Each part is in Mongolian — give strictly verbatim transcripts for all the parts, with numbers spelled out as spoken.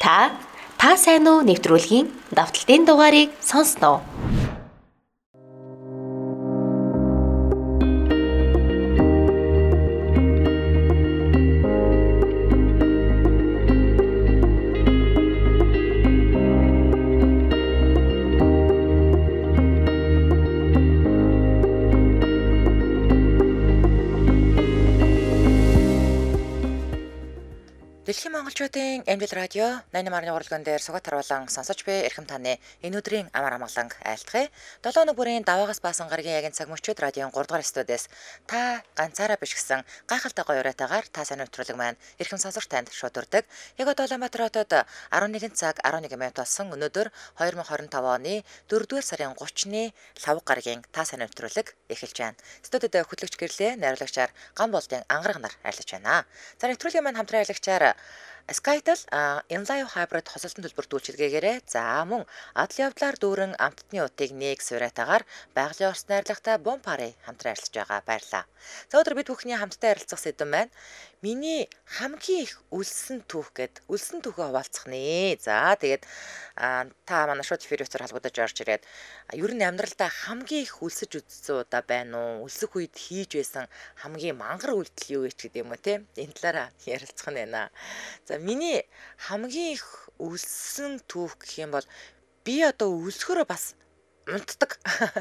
Та та сайн уу нэвтрүүлгийн давталтын дугаарыг сонсноо. Дэлхийн монголчуудын Эмдэл радио найман марны уралдаан дээр сугатар болон сонсож буй эрхэм таны энэ өдрийн амар амгалан айлтгая. долоо өнөө бүрийн даваагаас баасан гарагийн яг энэ цаг мөчид радион гурав дахь студиэс та ганцаараа биш гэсэн гайхалтай гоё уриатаагаар та сайн нэвтрүүлэг маань эрхэм сонсогч танд шууд урдаг. Яг одоо Улаанбаатар хотод арван нэгэн цаг арван нэг минут болсон. Өнөөдөр хоёр мың хорин тавы оны дөрөвдүгээр сарын гуравны лав гарагийн та сайн нэвтрүүлэг эхэлж байна. Студид хөтлөгч гэрлээ найруулагчаар ган болдын ангараг нар айлж байна. За нэвтрүүлгийн маань хамтран айлгчаар Skytel Inlive Hybrid хосолтын төлбөрт үйлчилгээгээрээ за мөн адал явдлаар дүүрэн амттны утыг нэг сураатаагаар байгалийн орс найрлагатай Бомпари хамтран арилж байгаа баярлаа. За өдөр бид бүхний хамтдаа ярилцах сэдв маань миний хамгийн их үлсэн түүх гэд үлсэн түүхээ хуваалцах нэ. За тэгээд та манай шууд эфирээр холбогдож орж ирээд ер нь амьдралдаа хамгийн их үлсэж үзсэн удаа байна уу? Үлсэх үед хийж байсан хамгийн мангар үйлдэл юу вэ гэдэг юм уу те? Энэ талаараа ярилцах нь байна. За миний хамгийн их үлсэн түүх гэх юм бол би одоо үлсгөрөө бас унтдаг.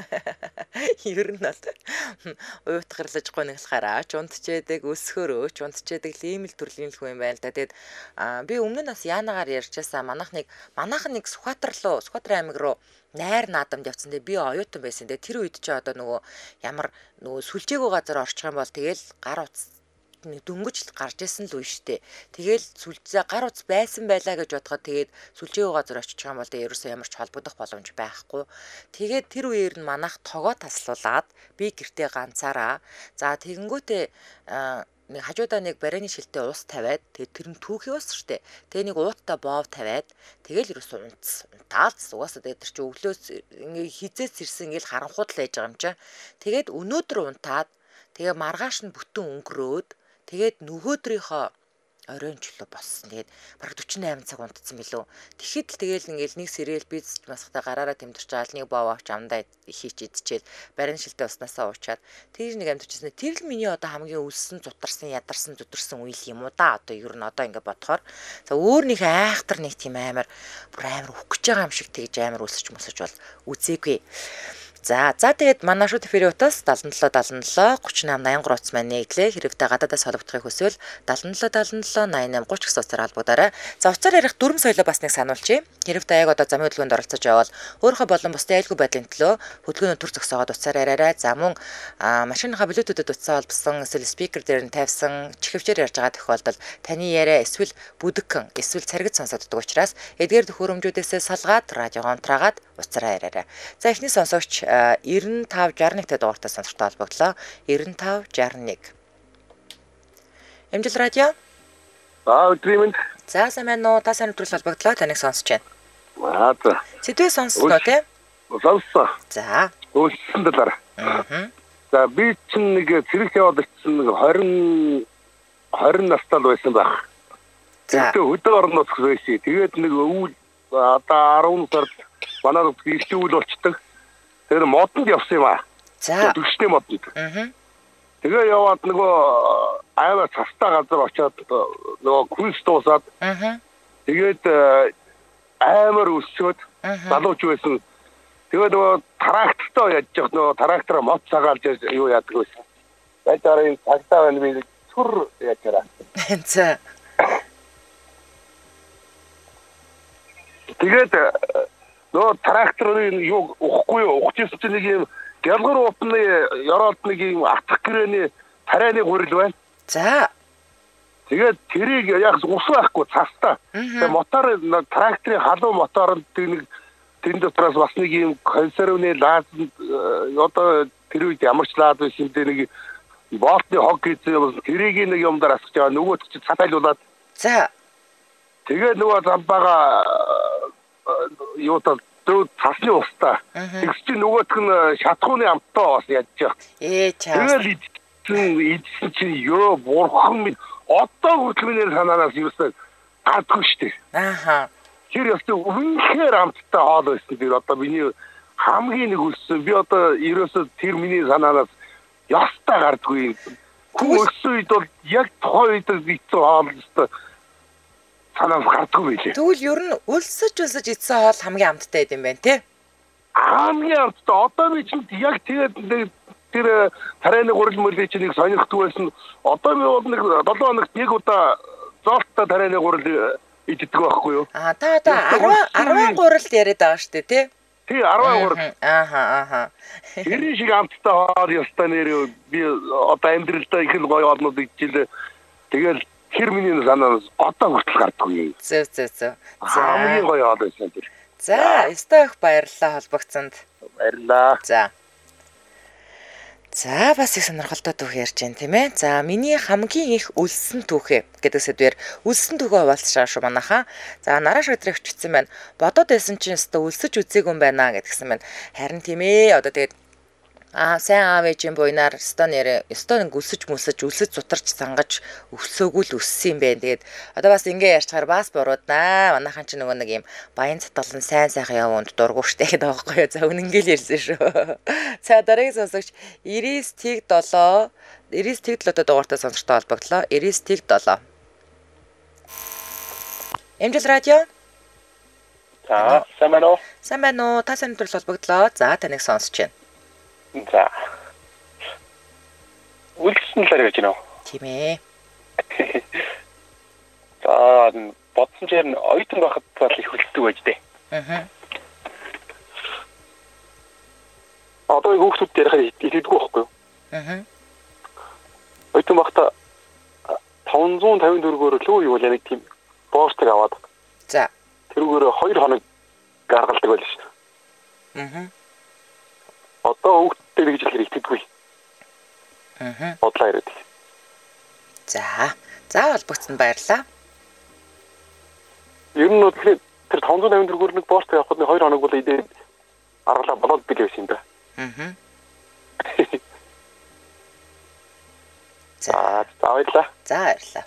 Ер нь бол уйтгарлаж гонхлахаараа ч унтчээдэг, өсгөрөө ч унтчээдэг ийм л төрлийн хүн юм байна л да. Тэгээд би өмнө нь бас яанагаар ярьжсаа манайхныг манайхан нэг Сүхбаатар руу, Сүхбаатар аймаг руу найр наадамд явцсан. Тэгээд би оюутан байсан. Тэгээд тэр үед ч одоо нөгөө ямар нөгөө сүлжээгөө газар орчих юм бол тэгэл гар утас дөнгөж гарч исэн л үе штэ. Тэгэл сүлжээ гар утас байсан байлаа гэж бодоход тэгээд сүлжээгөө газар очиж байгаа юм бол тэгээд ерөөсөө ямар ч холбогдох боломж байхгүй. Тэгээд тэр үеэр нь манайх тогоо таслуулаад би гэртээ ганцаараа за тэгэнгүүтээ нэг хажуудаа нэг барианы шилтээ ус тавиад тэгээд тэр нь түүхий ус штэ. Тэгээ нэг ууттай боов тавиад тэгэл ерөөсөө унтс унтаалц угаасаа тэгээд тэр чи өглөөс ингээ хизээс ирсэн ингээл харанхууд л байж байгаа юм чаа. Тэгээд өнөөдөр унтаад тэгээ маргааш нь бүтэн өнгөрөөд тэгээд нөгөөдрийнхөө оройн чөлөө боссон. Тэгээд бараг дөрвөн осем цаг унтцсан билүү. Тэгэхэд л тэгээл ингээл нэг сэрэл биз масхтай гараараа тэмдэрч аал нэг бов авч амдаа хийч идчихэл барин шилтээ уснасаа уучаад тэр нэг амтчихсан. Тэр л миний одоо хамгийн өлсөн, зутарсан, ядарсан, зүдэрсэн үйл юм уу да. Одоо ер нь одоо ингээ бодохоор за өөр нэг айхтар нэг тийм амар бүр амар үхэж байгаа юм шиг тэгж амар өлсөж мөсөж бол үзээгүй. За за тэгээд манай шууд эфирийн утас seven seven seven seven three eight eight three маань нэглээ. Хэрэгтэй гадаадаас холбогдохыг хүсвэл seven seven seven seven eight eight three зах утсаар холбогдорой. За утсаар ярих дүрм соёлоо бас нэг сануулъя. Хэрэгтэй яг одоо замын хөдөлгөөнд оролцож явбал өөрөө болон бусдын айлгүй байдлын төлөө хөдөлгөөний төр зогсоогоод утсаар яриарай. За мөн машиныхаа блютутэд утсаа холбосон эсвэл спикер дээр нь тавьсан чихвчээр ярьж байгаа тохиолдолд таны яриа эсвэл бүдэгхэн эсвэл царгид сонсогддог учраас эдгээр төхөөрөмжүүдээс салгаад радиогоо онтраагаад утсаараа яриарай. За эхний сонсогч nine five six one дугаартай сонсогчтой холбогдлоо. nine five six one. Эмдэл радио. Аа, өдрийн мэнд. За сайн байна уу? Та сайн өдрөл холбогдлоо. Таныг сонсож байна. Аа, за. Сэдвээ сонсноо тий? Сонссоо. За. Өөрчлөсөн талаар. Аа. За би чинь нэг цэрэг яваад ирсэн нэг twenty twenty настай л байсан байх. За. Тэгээд хөдөө орноос гэсэн. Тэгээд нэг өвөл одоо ten сард манай ирсэн үйл болчдөг. Тэр модонд явсан юм аа. За. Төвшний модонд. Аа. Тэгээ яваад нөгөө аймаг цастаа газар очиод нөгөө күнс дуусаад. Аа. Тэгээд аймар өсчөөд залууч байсан. Тэгээд нөгөө трактортой яаж явах нөгөө трактор мод цагаалж юу яадаг байсан. Баярын цагтаа байна би түр яаж яраа. За. Тэгээд нөгөө тракторын юу ухахгүй юу ухчихсан чинь нэг юм гялгар уутны ёроолт нэг юм атах гэрээний тарианы гурил байна. За. Тэгээд тэрийг яг ус байхгүй цастаа. Тэгээд мотор тракторын халуун моторонд нэг тэр дотроос бас нэг юм консервны лаз одоо тэр үед ямар ч лаз байсан дээр нэг болтны хог гэсэн тэрийг нэг юм дээр асгаж байгаа нөгөөд чи цатайлуулаад. За. Тэгээд нөгөө замбага юу та дөө цасны устаа. Тэгс чи нөгөөх нь шатхууны амттай бас ядж байгаа. Ээ чаа. Тэгэл идсэн идсэн чи ёо бурхан минь одоо хүртэл миний санаанаас юусаа гадгүй штэ. Ааха. тэр ёстой үнэхээр амттай хоол байсан. Тэр одоо миний хамгийн нэг үлссэн. Би одоо ерөөсөө тэр миний санаанаас ястаа гардгүй. Хүн өссөн үед бол яг тухайн үед ийцэн хоол ёстой санаас гардгүй байлээ. Тэгвэл ер нь өлсөж өлсөж идсэн хоол хамгийн амттай байд юм байна тий? Хамгийн амттай. Одоо би чинь яг тэгээд тэр тарайны гурил мөрлийн чинь нэг сонирхдаг байсан. Одоо би бол нэг долоо хоногт нэг удаа зоолттой тарайны гурил иддэг байхгүй юу? Аа та одоо арван гурил яриад байгаа шүү дээ тий? Тий арван гурил. Ааха ааха. Тэр шиг амттай хоол ёстой нэр би одоо амьдралдаа их л гоё олнод ичээлээ. Тэгэл хэр миний санаас одоо хүртэл гардаггүй. Зөв зөв зөв. За хамгийн гоё хоол байсан тэр. За, өстой их баярлалаа холбогцсонд. Баярлалаа. За. За, бас их сонирхолтой түүх ярьж байна тийм ээ. За, миний хамгийн их үлссэн түүхээ гэдэг сэдвээр үлссэн түүхээ хуваалцж байгаа шүү манайхаа. За, нараш өдрийг өчтсөн байна. Бодоод байсан чинь өстой үлсэж үзээгүй юм байна гэдгсэн байна. Харин тийм ээ. Одоо тэгээд аа сайн аав ээжийн буйнаар өстой нэрээ өстой нэг үлсэж мүсэж үлсэж зутарч сангаж өсөөгүй л өссөн юм байна. Тэгээд одоо бас ингэ ярьчихаар бас бурууднаа. Манайхан ч нөгөө нэг юм баян цатгалан сайн сайхан явуунд дургу штэ гэдэг байгаа байхгүй юу. За үнэнгээл ярьсан шүү. За дараагийн сонсогч Ирис Тэг долоо Ирис Тэг долоотой дугаартай сонсогчтой холбогдлоо. Ирис Тэг долоо. Эмжил радио. За сайн байна уу? Сайн байна уу? Та сайн төрөл холбогдлоо. За таныг сонсож байна. За. Үлдсэн л гэж байна уу? Тийм ээ. За бодсон чинь оюутан байхад бол их үлддэг байж дээ. Аа. Одоо их хүүхдүүд ярихаар итгэдэггүй байхгүй юу? Аа. Оюутан байхдаа таван зуун тавин төгрөгөөр лөө юу яг тийм боостыг аваад. За. Тэрүүгээр хоёр хоног гаргалдаг байл шүү. Аа. Одоо хүүхдтэй гэж хэлэхээр итгэдэггүй. Аа. Бодлоо ирээд. За. За холбогцсонд баярлалаа. Ер нь бол тэр таван зуун тавин төгрөгөөр нэг боостыг авахд хоёр хоног бол идээд аргалаа болоод бил байсан юм да. Аа. За, баярлалаа. За баярлалаа.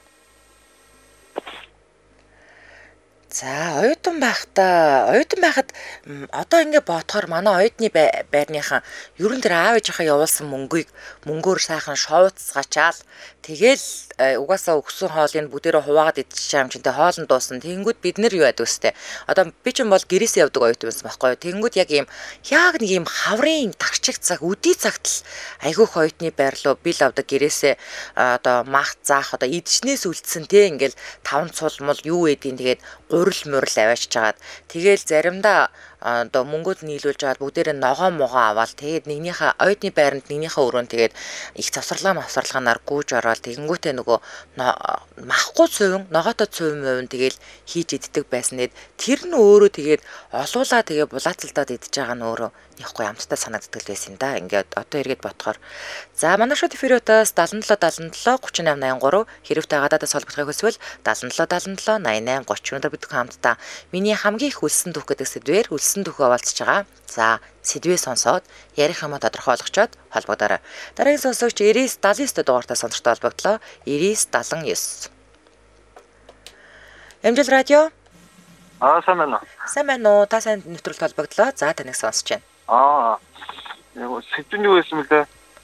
За, оюутан байхдаа, оюутан байхад одоо ингэ бодохоор манай оюутны байрныхан ерөн тэр аав ээжийнхээ явуулсан мөнгийг мөнгөөр сайхан шууцгачаал тэгэл угаасаа өгсөн хоолыг бүгдээрээ хуваагаад идчихээ юм чинь тэ хоол нь дуусна. Тэнгүүд бид нар юу яадаг үстэй. Одоо би ч юм бол гэрээсээ явдаг оюутан байсан байхгүй юу. Тэнгүүд яг ийм яг нэг ийм хаврын тарчиг цаг үдий цагт л айгүйх оюутны байр руу бил авдаг гэрээсээ одоо мах заах одоо идчнээс үлдсэн тэ ингээл таван цул мул юу эдийн тэгээд гурил мурил аваачж хагаад тэгэл заримдаа одоо мөнгөд нийлүүлж аваад бүгдээрээ ногоо могоо аваад тэгээд нэгнийхээ оюутны байранд нэгнийхээ өрөөнд тэгээд их завсарлаа мавсарлаганаар гүйж ороод тэгэнгүүтээ нөгөө махгүй цувин ногоотой цувин мөвн тэгээд хийж иддэг байсан нэд тэр нь өөрөө тэгээд олуулаа тэгээд булаацалдаад идэж байгаа нь өөрөө яахгүй амттай санагддаг байсан да. Ингээд одоо эргээд бодохоор за манай шууд эфириотоос seven seven seven thirty-eight eighty-three хэрвээ гадаадаас холбогдохыг хүсвэл seven seven seven eighty-eight thirty өндөр бидэх хамтдаа миний хамгийн их үлсэн түүх гэдэг сэдвээр үлсэн түүхээ хуваалцж байгаа. За сэдвээ сонсоод ярих юмаа тодорхой болгочоод холбогдорой. Дараагийн сонсогч Ирис seventy-nine дугаартай сонсогчтой холбогдлоо. Ирис seventy-nine. Эмжил радио. Аа сайн байна уу? Сайн байна уу? Та сайн нэвтрүүлэлт холбогдлоо. За таныг сонсож байна. Аа. Яа, сэдвэн юу байсан мөлий?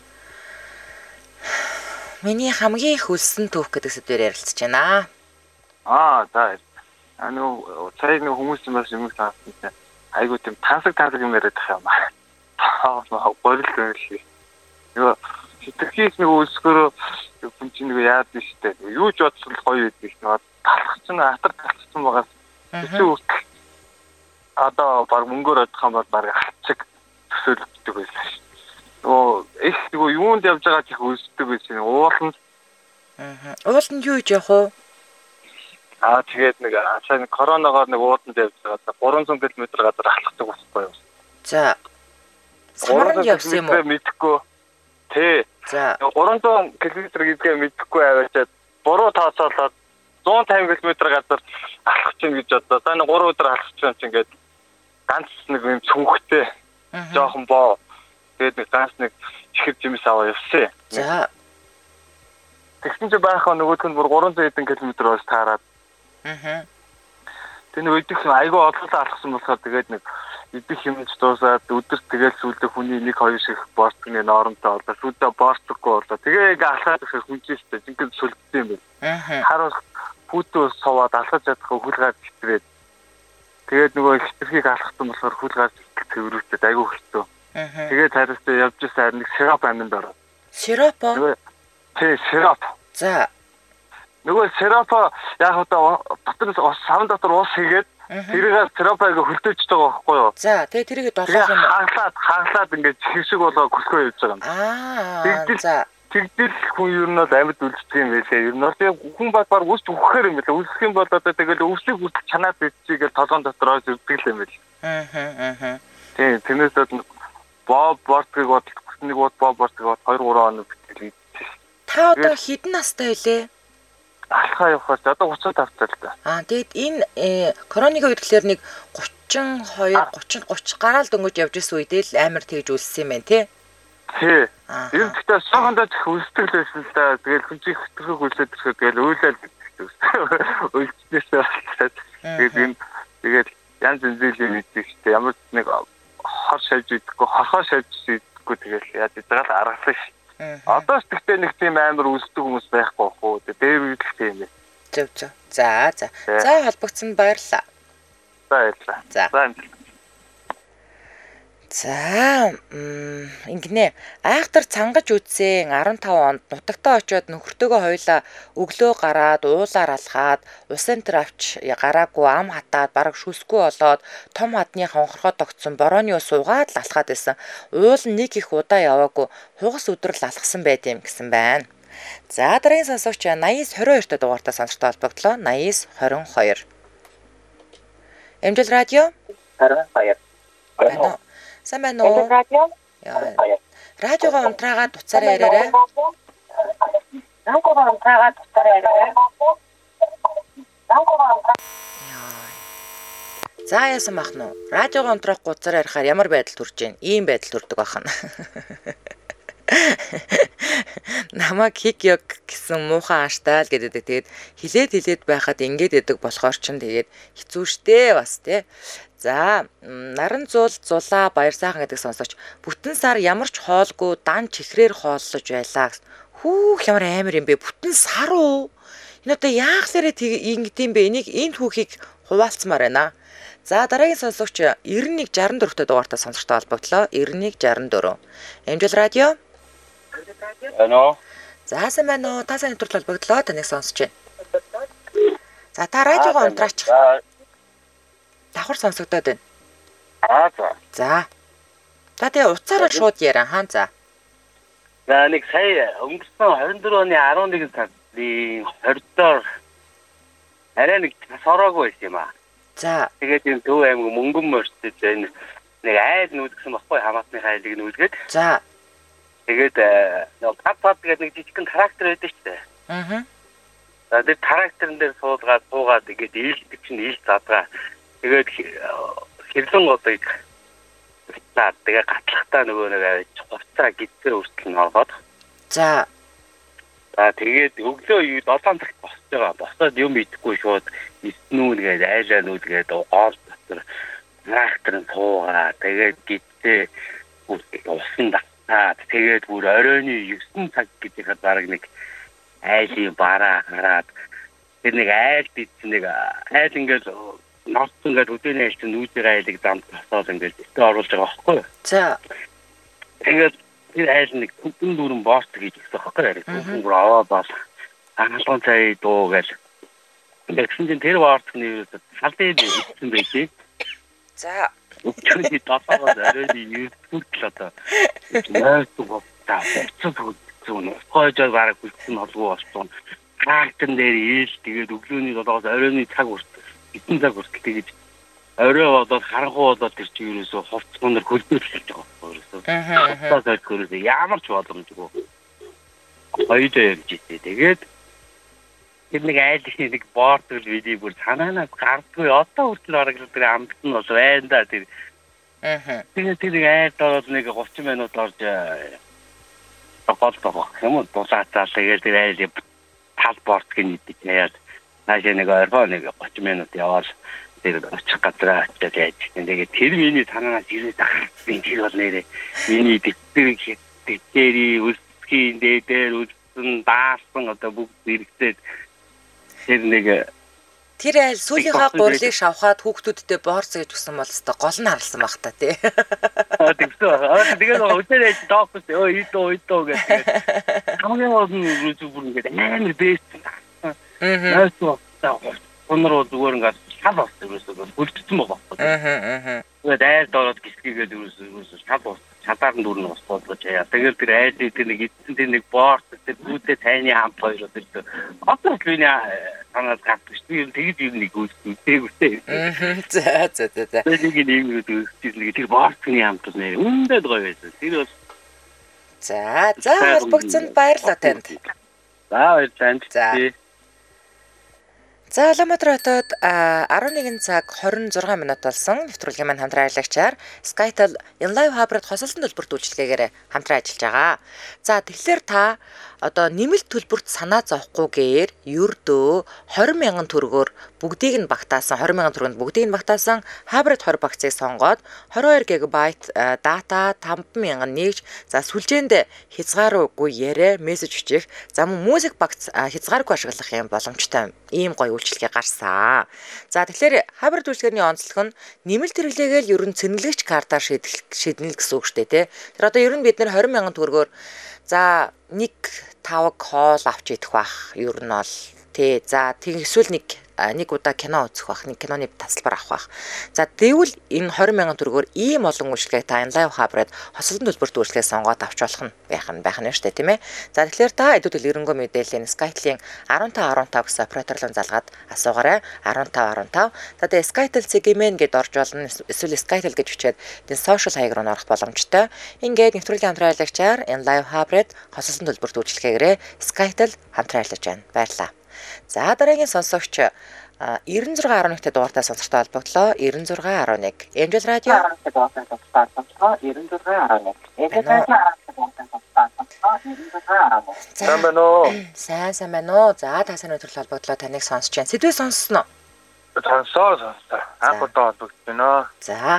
Миний хамгийн их үлсэн түүх гэдэг сэдвээр ярилцж байна. Аа, за. А нөө цай нэг хүмүүс юм бас юм таасан. Айгуу тийм тансаг тансаг юм яриад байгаа юм аа. Аа, борил гэнэ. Юу сэтгэхээс нэг үлсгөрөө хүн чинь нэг яад нь штэ. Юу ч бодсон гоё байдаг. Нэг талах чинь атар талцсан байгаа. Тэсүү одоо баг мөнгөөр одох юм бол баг хацэг төсөөлөгддөг байсан шүү. Нөгөө их нөгөө юунд явж байгаа ч их үлсдэг байсан. Ууланд. Аа. Ууланд юу хийж явах вэ? Аа тэгээд нэг цаа нэг коронавигоор нэг ууланд явж байгаа. three hundred км газар алхдаг байхгүй юу? За. Самаранд явсан юм уу? Мэдхгүй. Тэ. За. three hundred км гэдгээ мэдхгүй аваачаад буруу тооцоолоод one fifty км газар алхах чинь гэж бодлоо. За нэг three өдөр алхах чинь ингээд ганц нэг юм цүнхтэй жоохон боо. Тэгээд нэг ганц нэг чихэр жимс аваа явсан. За. Тэгсэн чинь баахаа нөгөөх нь бүр three hundred км-өөс таараад. Аа. тэр нэг идэх айгүй одлоо алхсан болохоор тэгээд нэг идэх юмч дуусаад өдөр тэгээд сүүлдээ хүний нэг хоёр шиг борцны норомтой болоо сүүлдээ борцохгүй болоо тэгээ ингээ алхаад ихэ хүнжээстэй жинхэнэ сүлдсэн юм байна. Харуул пүүтөө суваад алхаж чадахгүй хүлгаад хэтрээд тэгээд нөгөө хитрхийг алхсан болохоор хүлгаад цэврүүцээд айгүй хэцүү. Тэгээд цаашдаа явж ирсэн нэг сироп аминд ороо. Сироп оо? Тий, сироп. За. Нөгөө сироп яг одоо дотроос ус савн дотор ус хийгээд тэрийг сиропыг хөлдөөж байгаа байхгүй юу? За, тэгээ тэрийг долоох юм уу? Хаглаад, хаглаад ингээд хэвшиг болоо хөсгөө явж байгаа юм. Аа. За. Тэгдэл хүн ер нь амьд үлддэг юм байлээ. Ер нь тэгээ хүн бадар үсч өгөхээр юм байлээ. Үсэх юм бол одоо тэгэл өвсийг хүртэл чанаад битчихгээл толгоон дотроос өвдөг юм байл. Аа аа. Тийм, тэрнээс боб бортыг бодлох нэг бод боб бортыг бод хоёр гурван хоног битэл. Та одоо хэдэн настай вэ? Алхаа явахаар одоо гуцаад тавцаа л да. Аа тэгэд энэ коронавигийн үед гэхэлэр нэг гучин хоёр гучин гуч гараал дөнгөж явж исэн үедээ л амар тэгж үлссэн юм байна тий. Тий. Энэ гэхдээ согондоо үлсдэг л байсан л да. Тэгэл хүн чих хөтгөх үлсээд ирэхэд тэгэл уйлал үлснээс болчихсон. Тэгээд энэ тэгээд янз янзын мэдээчтэй ямар нэг хор шавж идэхгүй хохоо шавж идэхгүй тэгэл яаж байгаа л аргалсан ш. Одоо ч гэхдээ нэг тийм амар үлсдэг хүмүүс байхгүй хөө. Дээр үйлдэлтэй юм. Зөв зөв. За за. За холбогдсон баярлаа. Баярлаа. За. За ингэнэ айхтар цангаж үдсэн арван таван онд нутагтаа очиод нөхөртөөгөө хоёлаа өглөө гараад уулаар алхаад усан тэр авч гараагүй ам хатаад бараг шүсгүй болоод том хадны хонхорхоо тогтсон борооны ус угаад л алхаад байсан. Уул нэг их удаа яваагүй хугас өдөр л алхсан байт юм гэсэн байна. За дараагийн сонсогч наяс двадцать two дугаартай сонсогтой холбогдлоо. наяс двадцать two. Эмжил радио двадцать two. Сайн байна уу? Радио. Радиогоо унтраагаад уцаараа яриарай. Радиогоо унтраагаад уцаараа яриарай. За яасан бах нь? Радиогоо унтраахгүй уцаараа ярихаар ямар байдал төрж гин? Ийм байдал төрдөг бах нь. Намайг хик ёг гэсэн муухан аштаал гэдэг. Тэгээд хилээд хилээд байхад ингэж идэг болохоор ч тэгээд хэцүү шттэ бас тий. За наран зуул зулаа баяр сайхан гэдэг сонсогч бүтэн сар ямар ч хоолгүй дан чихрээр хооллож байлаа. Хүүх ямар амар юм бэ? Бүтэн сар уу? Энэ одоо яахлаарэ ингэдэм бэ? Энийг энэ хүүхийг хуваалцмаар байна. За дараагийн сонсогч ninety-one sixty-four дугаартай сонсогчтой холбогдлоо. ninety-one sixty-four. Эмжил радио. Ано. За сайн байна уу? Та сайн нэвтрүүлэг холбогдлоо. Таныг сонсож байна. За та радиогоо унтраач. Давхар сонсогдоод байна. Аа за. За. Та тэгээ уцаараа шууд яриа хаан за. За нэг сая өнгөрсөн twenty-four оны eleven сарын twenty доор арай нэг сороогүй байсан юм аа. За. Тэгээд энэ Төв аймаг Мөнгөн морьтод энэ нэг айл нүүдгсэн баггүй хамаатны айлыг нүүдгээд. За. Тэгээд нэг пап пап гэдэг нэг жижигхэн трактор байдаг шүү дээ. Аа. За тэр тракторын дээр суулгаад суугаад ингээд ийлдэг чинь ил задгаа. Тэгээд хэрлэн годыг наад тэгээ гатлахтаа нөгөө нэг авч хувцаа гидсээр үртэл нь ороод. За. За тэгээд өглөө seven цагт босч байгаа. Босоод юм идэхгүй шууд эснүүн гээд айлаа нүүдгээд гол дотор тракторын суугаа. Тэгээд гидсээ усан датаад тэгээд бүр оройны nine цаг гэхэд бараг нэг айлын бараа хараад тэр нэг айл дидсэн нэг айл ингээд норц ингээд үдэнэ айлт нүүдээр айлыг замд тасаад ингээд өтө оруулж байгаа байхгүй юу? За. Тэгээд тэр айл нэг түн дүүрэн боост гэж хэлсэн байхгүй юу? Түн бүр аваа бол ангалган цай дуу гэл. Тэгсэн чинь тэр баартны салдын ийдсэн байжээ. За. Өчигдөр тасаад оройны YouTube-л одоо яастуу та зүүн хойжоо бараг бүсэн холгүй болсон. Трактор дээр ийл тэгээд өглөөний долоогоос оройны цаг хүртэл эдэн цаг хүртэл тэгээд орой болоод харанхуу болоод тэр чинь ерөөсөө хувцсгонор хөлдөөрлөж байгаа байхгүй юу? Аа. Тэгээд хөрөөсөө ямар ч боломжгүй. Хоёроо явж ирээ. Тэгээд тэр нэг айлын нэг боортол видео бүр санаанаас гардгүй одоо хүртэл бараг тэр амт нь бол байна да тэр. Аа. Тэгээд тэр айлд ороод нэг thirty минут орж тоолдог юм уу? Дулаацаа тэгээд тэр айлын тал борт гинэд яад. Наашаа нэг орхоо нэг thirty минут яваад дээр очих газраа очиж яаж. Тэгээд тэр миний санаанаас ирээд ахын тэр бол нэрээ миний дэвтэр дэвтэрийн үсгийн дээр үсэн даасан одоо бүгд зэрэгцээд тэр нэг тэр айл сүүлийнхаа гурлыг шавхаад хүүхдүүдтэй боорц гэж өгсөн бол өстой гол нь харалсан баг та тий. Аа тэгсэн аа тэгээд өчигдөр доокс өө идөө идөө гэдэг. Хамгийн гол нь зүгээр ингээд амар бэст. Аа. Наасуу таа. Өнөр зүгээр ингээд шал болсон ерөөсөө бүлдсэн байгаа байхгүй. Аа. Тэгээд айл доороод гисгийгээд ерөөсөө шал болсон. Чадаар нь дүүрнэ бас бодлоо чаяа. Тэгээд тэр айл дээр нэг эцэн дээр нэг боорц тэр зүйтэй тайны хамт хоёр тэр одоо л миний санаад гардаг шүү. Тэгж юм нэг үүсгэв. Аа. За за за за. Тэгээд нэг юм үүсчихсэн тэр боорцны хамт нэр үндэд гоё байсан. Тэр бол за за холбогдсонд баярлалаа танд. За баярлалаа. За. За Улаанбаатар хотод арван нэгэн цаг хорин зургаан минут болсон. Нэвтрүүлгийн маань хамтран аялагчаар Skytel Inlive Hybrid хосолтын төлбөрт үйлчилгээгээр хамтран ажиллаж байгаа. За тэгэхээр та одоо нэмэлт төлбөрт санаа зовхгүйгээр ердөө двадцать мянган төгрөгөөр бүгдийг нь багтаасан двадцать мянган төгрөгөнд бүгдийг нь багтаасан Hybrid twenty багцыг сонгоод twenty-two гигабайт дата five мянган нэгж за сүлжээнд хязгааргүй яриа мессеж бичих за мөн музик багц хязгааргүй ашиглах юм боломжтой ийм гоё үйлчилгээ гарсан. За тэгэхээр Hybrid үйлчилгээний онцлог нь нэмэлт хэрэглээгээл ерөн цэнгэлэгч картаар шийднэ гэсэн үг шүү дээ тий. Тэр одоо ерөн бид нэр двадцать мянган төгрөгөөр за нэг тавг хоол авч идэх бах ер нь бол тий за тэг эсвэл нэг нэг удаа кино үзэх бах нэг киноны тасалбар авах бах за тэгвэл энэ двадцать мянган төгрөгөөр ийм олон үйлчлэгийг та Inlive Hybrid хосолтын төлбөрт үйлчлэгээ сонгоод авч болох нь байх нь байх нь шүү дээ тийм ээ за тэгэхээр та эдүүд дэлгэрэнгүй мэдээллийн Skytel-ийн five five гэсэн операторлон залгаад асуугаарай five five five за тэгээ Skytel Segment гэдээ орж болно эсвэл Skytel гэж бичээд энэ social хаяг руу орох боломжтой ингээд нэвтрүүлгийн хамтран аялагчаар Inlive Hybrid хосолтын төлбөрт үйлчлэгээгээрээ Skytel хамтран ажиллаж байна баярлалаа. За дараагийн сонсогч ninety-six eleven-тэй дугаартай сонсогчтой холбогдлоо ninety-six eleven Angel Radio Сайн байна уу? Сайн сайн байна уу? За та сайн өдрөл холбогдлоо таныг сонсож байна. Сэдвээ сонссноо? Сонсоо сонссоо. Анх удаа холбогдсон. За.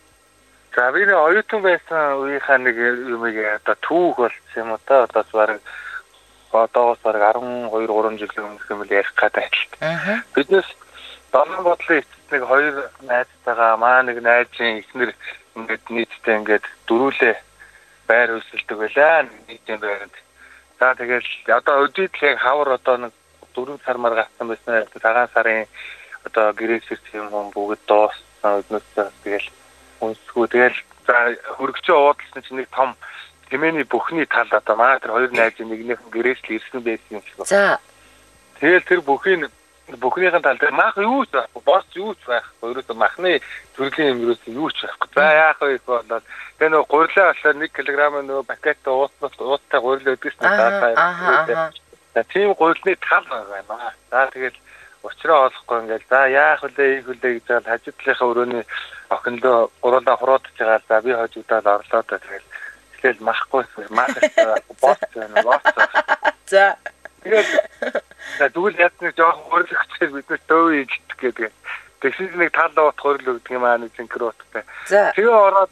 За би нэг оюутан байсан үеийнхаа нэг юмыг одоо түүх болсон юм уу та одоо бараг одоогоос бараг twelve three жил өмнөх юм л ярих гэдэг адилхан. Биднес долоон бодлын эцэст нэг хоёр найзтайгаа маа нэг найзын эхнэр ингээд нийтдээ ингээд дөрүүлээ байр хөсөлдөг байлаа нийтийн байранд. За тэгэл одоо өдөрт яг хавар одоо нэг four сармаар гацсан байсан. Цагаан сарын одоо гэрээсэр юм хүн бүгд дууссан өднөөс тэгэл үнсгүй тэгэл за хөргөчөө уудалсан чинь нэг том тэмээний бүхний тал одоо маа тэр хоёр найзын нэгнийх нь гэрээс л ирсэн байсан юм шиг байна. За. Тэгэл тэр бүхний бүхнийхэн тал дээр маах юу ч байхгүй, бос юу ч байхгүй. Ерөөсөө махны төрлийн юм ерөөсөө юу ч байхгүй. За яах вэ болоод тэгээ нөгөө гурилаа болохоор one килограмм нөгөө пакет уутнаас ууттай гурил өгдөг шнэ даа. За тийм гурилны тал байна. За тэгэл учраа олохгүй ингээл за яах вэ ийх үлээ гэж хажуудлынхаа өрөөний охиндоо гурлаа хуруудж байгаа. За би хожигдоод орлоо та тэгэл тэгэл махгүй маах бос байна бос. За тэгэл тэгвэл яг нэг жоохон хөрлөгчтэй биднес төвөө ийгдэх гэдэг. Тэгсэн нэг тал уут хөрлө өгдөг юм аа нэг зинкэр ууттай. Тэгээ ороод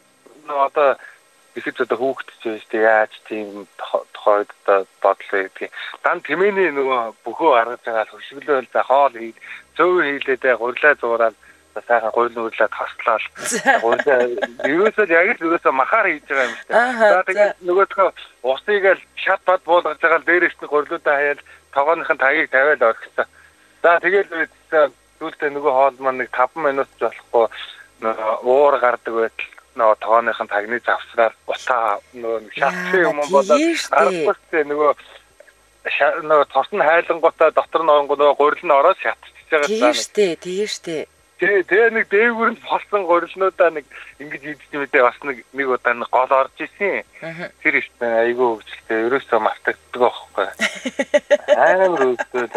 одоо ихэж одоо хүүхдч байж тээ яаж тийм тохойд одоо бодлоо гэдэг. Дан тэмээний нөгөө бөхөө гаргаж байгаа хөшөглөөл за хоол хий зөв хийлээдээ гурлаа зуураад сайхан гуйлын үрлээд хослоо. Гурлаа ерөөсөө яг л ерөөсөө махаар хийж байгаа юм шиг. За тэгээд нөгөөдхөө усыг л шат бод буулгаж байгаа л дээрээс нь гурлуудаа хаяад тогооныхын тагийг тавиад орчихсон. За тэгээд зүйлдээ нөгөө хоол маань нэг five минут ч болохгүй уур гардаг байтал нөгөө тогооныхын тагны завсраар утаа нөгөө шатсан юм болоод аргагүй нөгөө нөгөө тос нь хайлангуудаа дотор нь оронгоо нөгөө гурил нь ороод шатчихж байгаа. Тийм штэ, тийм штэ. Тэгээ тэгээ нэг дээгүүр нь болсон гурилнуудаа нэг ингэж идэж мэдээ бас нэг нэг удаа нэг гол орж исэн. Тэр их айгүй хөвчлээ. Ерөөсөө мартагддаг байхгүй. Амар өөдөө.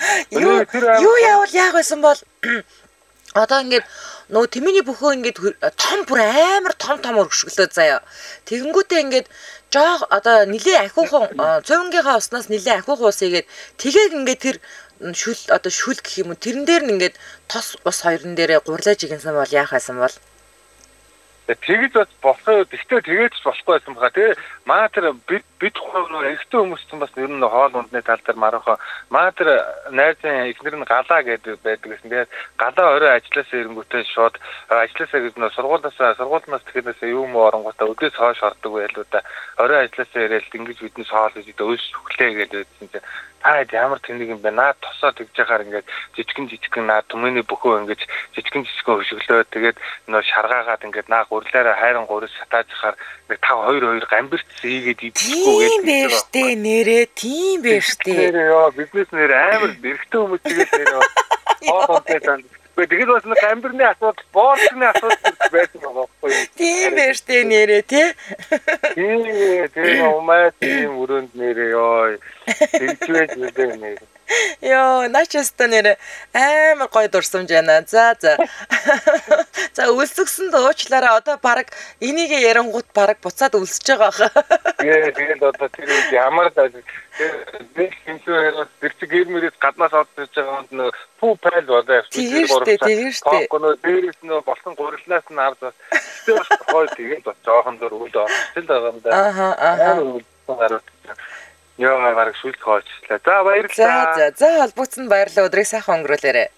Юу яавал яах байсан бол одоо ингээд нөгөө тэмээний бөхөө ингээд том бүр амар том том өргөшгөлөө заяа. Тэгэнгүүтээ ингээд жоох одоо нилээ ахиухан цовингийнхаа уснаас нилээ ахиухан ус игээд тэгээд ингээд тэр шүл одоо шүл гэх юм уу тэрэн дээр нь ингээд тос ус хоёрын дээрээ гурлаж игэнсэн бол яах байсан бол Тэгэж бас болохгүй гэхдээ тэгэж болохгүй байсан бага. Тэгээ маа тэр бид бид хоёр эрэгтэй хүмүүс ч бас ер нь хоол ундны тал дээр марах маа тэр найзын эхнэр нь галаа гэдэг байдаг гэсэн. Тэгээд галаа орой ажилласаа ирэнгүүтээ шууд ажилласаа гэж нөө сургуулиасаа сургуулиас тэгэхээс юм оронгуудаа өдөөс хойш ордог байлуу да. Орой ажилласаа ирээл ингэж биднээс хоол гэж өөс хөглөө гэж байсан чинь та ямар тэнийг юм бэ? Наад тосоо тэгж яхаар ингээд жижигэн жижигэн наад түмэний бөхөө ингээд жижигэн жижигэн хөшөглөө тэгээд нөө шаргаагаад ингээд наа гурлаараа хайран гурс шатааж хахаар нэг тав хоёр хоёр гамбирт ийгээд идчихгүй гэдэг. Тийм байж тээ нэрээ тийм байж тээ. Нэрээ ёо бизнес нэр амар эрэгтэй хүмүүс тэгээд нэрээ хоол унтээ танд. Тэгээд бас нэг гамбирны асуудал, боорчны асуудал байсан байгаа байхгүй юу? Тийм байж тээ нэрээ тий. Тийм тийм умаа тийм өрөөнд нэрээ ёо. Тэгжвэж үгүй нэр. Йоо, начаста нэр амар гоё дурсамж байна. За за. За үлсгсэн дуучлаараа одоо баг энийг ярангууд баг буцаад үлсэж байгаа хаа. Тэгээ тэгээд одоо тэр ямар нэг хинсээр тэр чи гэрмэрээс гаднаас орж ирж байгаа юм нөө пүү пайл болоо. Тийм шүү дээ, тийм шүү дээ. Гоноо дээрээс нөө болсон гурилнаас нь харж бас тэр гоё тэгээд бас жоохон дөр үл орчихл байгаа юм да. Аха аха. Яа, марг шүлт хоочлаа. За баярлалаа. За за за холбогдсон баярлалаа. Өдрийг сайхан өнгөрүүлээрэй.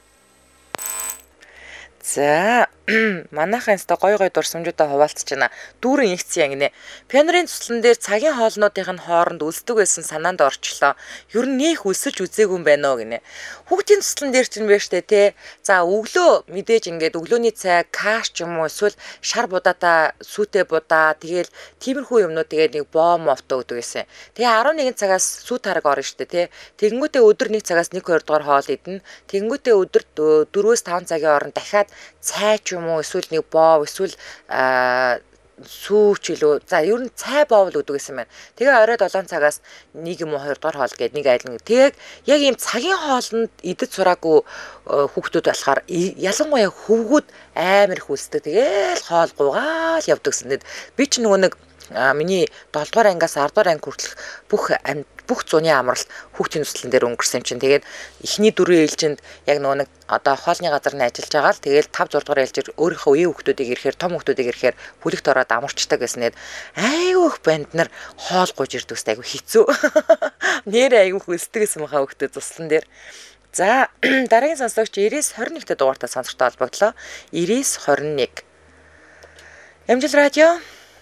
За манайхан өстө гой гой дурсамжуудаа хуваалцж байна. Дүүрэн ихцэн янгинэ. Пионерын туслан дээр цагийн хоолнуудын хооронд үлсдэг байсан санаанд орчлоо. Ер нь нөх үлсэж үзээгүй юм байна уу гинэ. Хүүхдийн туслан дээр ч юм байна штэ тий. За өглөө мэдээж ингээд өглөөний цай каш ч юм уу эсвэл шар будаата сүтэ будаа тэгэл тиймэрхүү юмнууд тэгээд нэг боо мовто гэдэг байсан. Тэгээ арван нэгэн цагаас сүт хараг орно штэ тий. Тэгэнгүүтээ өдөр нэг цагаас нэг хоёр дугаар хоол идэнэ. Тэгэнгүүтээ өдөр дөрвөөс таван цагийн хооронд дахиад цай ч юм уу эсвэл нэг боо эсвэл сүүч илүү за ер нь цай боовл өгдөг гэсэн байна. Тэгээ орой долоон цагаас нэг юм уу хоёр дахь хоол гээд нэг айлын. Тэгээд яг ийм цагийн хоолнд идэж сураагүй хүүхдүүд болохоор ялангуяа хөвгүүд амар их үлсдэг. Тэгээл хоол гуугаал явдаг гэсэн. Би ч нөгөө нэг миний долоо дугаар ангиас ардаа дугаар анги хүртэлх бүх бүх зуны амралт хүүхдийн туслан дээр өнгөрсөн юм чинь. Тэгээд эхний дөрвөн ээлжинд яг нөгөө нэг одоо хоолны газар нь ажиллаж байгаа л тэгээд тавь зург дугаар ээлжээр өөрийнхөө үеийн хүүхдүүдийг ирэхээр том хүүхдүүдийг ирэхээр хүлэгт ороод амарчдаг гэснээр айгүй их банд нар хоол гуйж ирдэг гэсэн айгүй хэцүү. Нэр айгүй хүсдэг гэсэн махаа хүүхдүүд туслан дээр. За дараагийн сонсогч девять двадцать one-т дугаартай сонсогтой холбогдлоо. девять двадцать one. Эмжил радио.